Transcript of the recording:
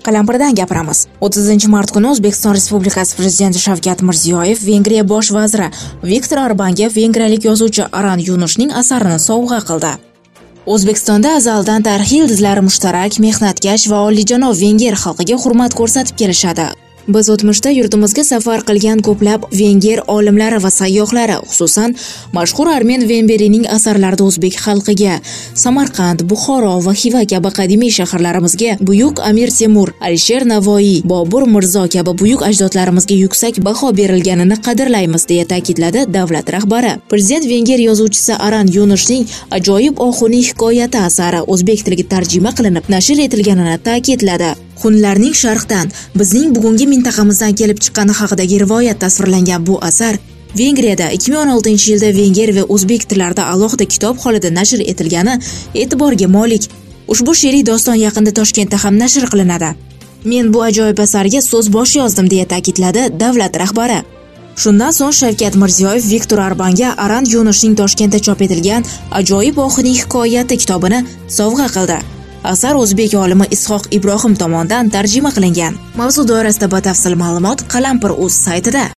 Qalampirdan gapiramiz. 30-mart kuni O'zbekiston Respublikasi Prezidenti Shavkat Mirziyoyev Vengriya bosh vaziri Viktor Orbanga vengriyalik yozuvchi Aran Yunusning asarini sovg'a qildi. O'zbekistonda azaldan tarixiy ildizlari mushtarak, mehnatkash va olijanob venger xalqiga hurmat ko'rsatib kelishadi. Biz o'tmishda yurtimizga safar qilgan ko'plab venger olimlari va sayyohlari, xususan mashhur Armen Vemberining asarlarida o'zbek xalqiga, Samarqand, Buxoro va Xiva kabi qadimiy shaharlarimizga, buyuk Amir Temur, Alisher Navoiy, Bobur Mirzo kabi buyuk ajdodlarimizga yuksak baho berilganini qadrlaymiz, deya ta'kidladi davlat rahbari. Prezident venger yozuvchisi Aran Yunusning ajoyib Oxuniy hikoyati asari o'zbek tiliga tarjima qilinib, nashr etilganini ta'kidladi. Hunlarning sharqdan, bizning bugungi mintaqamizdan kelib chiqqani haqidagi rivoyat tasvirlangan bu asar Vengriyada 2016-yilda venger va o'zbek tillarida alohida kitob holida nashr etilgani e'tiborga molik. Ushbu she'riy doston yaqinda Toshkentda ham nashr qilinadi. Men bu ajoyib asarga so'z bosh yozdim, deya ta'kidladi davlat rahbari. Shundan so'ng Shavkat Mirziyoyev Viktor Orbanga Aran Yunusning Toshkentda chop etilgan ajoyib Oxuniy hikoyati kitobini sovg'a qildi. Asar o'zbek olimi Ishoq Ibrohim tomonidan tarjima qilingan. Mavzu doirasida batafsil ma'lumot Qalampir.uz saytida.